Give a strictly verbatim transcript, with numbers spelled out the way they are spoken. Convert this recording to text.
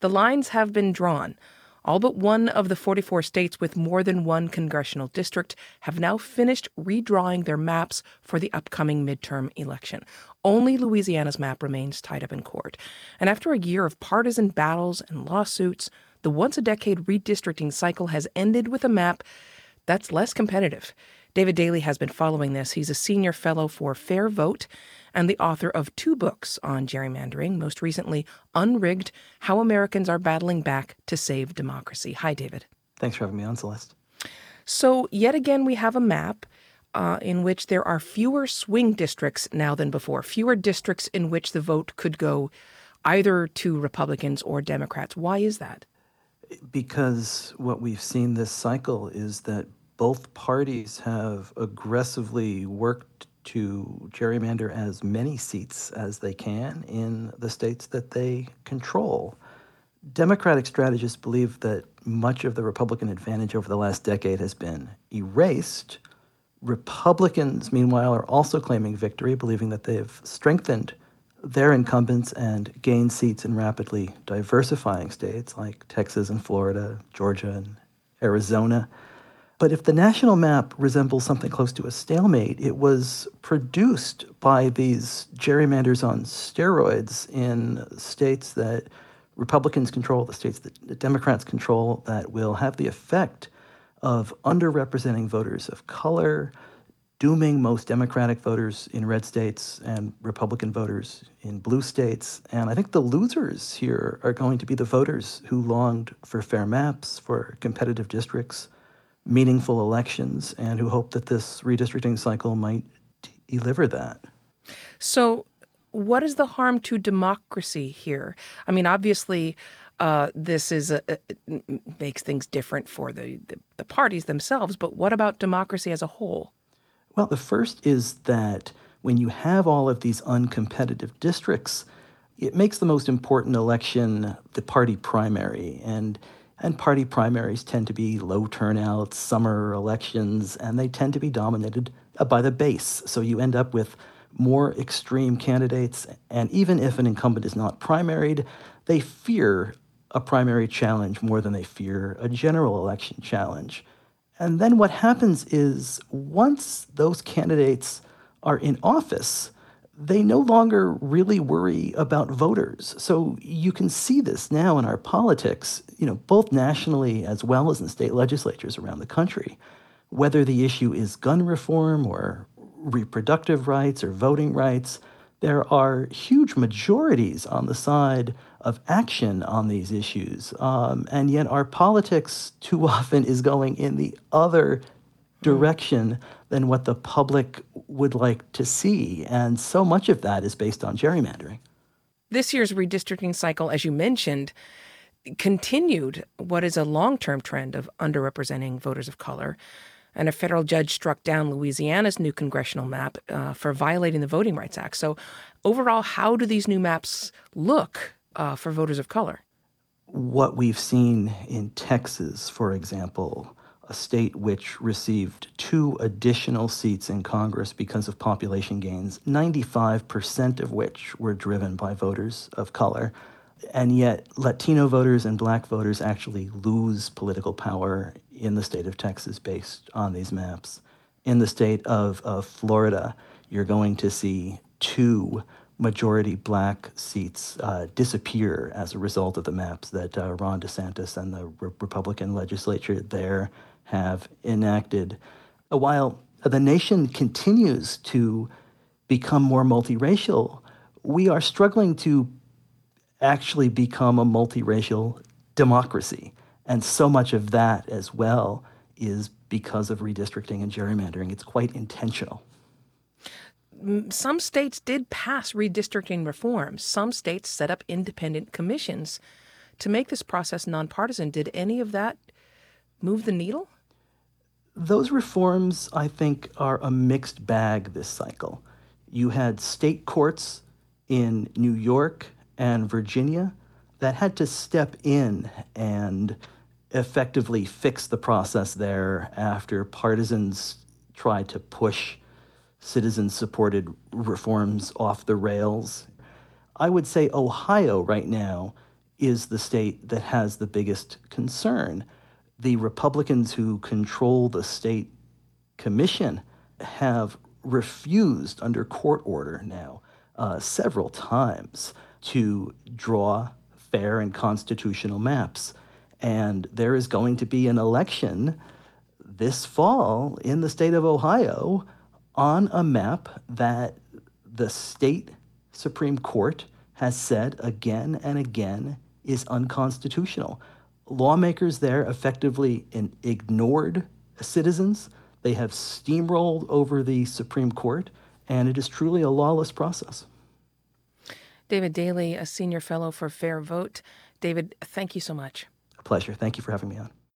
The lines have been drawn. All but one of the forty-four states with more than one congressional district have now finished redrawing their maps for the upcoming midterm election. Only Louisiana's map remains tied up in court. And after a year of partisan battles and lawsuits, the once-a-decade redistricting cycle has ended with a map that's less competitive. David Daley has been following this. He's a senior fellow for Fair Vote and the author of two books on gerrymandering, most recently Unrigged: How Americans Are Battling Back to Save Democracy. Hi, David. Thanks for having me on, Celeste. So yet again, we have a map uh, in which there are fewer swing districts now than before, fewer districts in which the vote could go either to Republicans or Democrats. Why is that? Because what we've seen this cycle is that both parties have aggressively worked to gerrymander as many seats as they can in the states that they control. Democratic strategists believe that much of the Republican advantage over the last decade has been erased. Republicans, meanwhile, are also claiming victory, believing that they have strengthened their incumbents and gained seats in rapidly diversifying states like Texas and Florida, Georgia and Arizona. But if the national map resembles something close to a stalemate, it was produced by these gerrymanders on steroids in states that Republicans control, the states that the Democrats control, that will have the effect of underrepresenting voters of color, dooming most Democratic voters in red states and Republican voters in blue states. And I think the losers here are going to be the voters who longed for fair maps, for competitive districts, meaningful elections, and who hope that this redistricting cycle might deliver that. So what is the harm to democracy here? I mean, obviously, uh, this is a, it makes things different for the, the, the parties themselves, but what about democracy as a whole? Well, the first is that when you have all of these uncompetitive districts, it makes the most important election the party primary. And And party primaries tend to be low turnout, summer elections, and they tend to be dominated by the base. So you end up with more extreme candidates, and even if an incumbent is not primaried, they fear a primary challenge more than they fear a general election challenge. And then what happens is once those candidates are in office, they no longer really worry about voters. So you can see this now in our politics, you know, both nationally as well as in state legislatures around the country. Whether the issue is gun reform or reproductive rights or voting rights, there are huge majorities on the side of action on these issues. Um, and yet our politics too often is going in the other direction than what the public would like to see. And so much of that is based on gerrymandering. This year's redistricting cycle, as you mentioned, continued what is a long-term trend of underrepresenting voters of color. And a federal judge struck down Louisiana's new congressional map uh, for violating the Voting Rights Act. So overall, how do these new maps look uh, for voters of color? What we've seen in Texas, for example, a state which received two additional seats in Congress because of population gains, ninety-five percent of which were driven by voters of color. And yet Latino voters and black voters actually lose political power in the state of Texas based on these maps. In the state of, of Florida, you're going to see two majority black seats uh, disappear as a result of the maps that uh, Ron DeSantis and the re- Republican legislature there have enacted. While the nation continues to become more multiracial, we are struggling to actually become a multiracial democracy. And so much of that as well is because of redistricting and gerrymandering. It's quite intentional. Some states did pass redistricting reforms. Some states set up independent commissions to make this process nonpartisan. Did any of that move the needle? Those reforms, I think, are a mixed bag this cycle. You had state courts in New York and Virginia that had to step in and effectively fix the process there after partisans tried to push citizen-supported reforms off the rails. I would say Ohio right now is the state that has the biggest concern. The Republicans who control the state commission have refused under court order now uh, several times to draw fair and constitutional maps. And there is going to be an election this fall in the state of Ohio on a map that the state Supreme Court has said again and again is unconstitutional. Lawmakers there effectively in- ignored citizens. They have steamrolled over the Supreme Court, and it is truly a lawless process. David Daley, a senior fellow for Fair Vote. David, thank you so much. A pleasure. Thank you for having me on.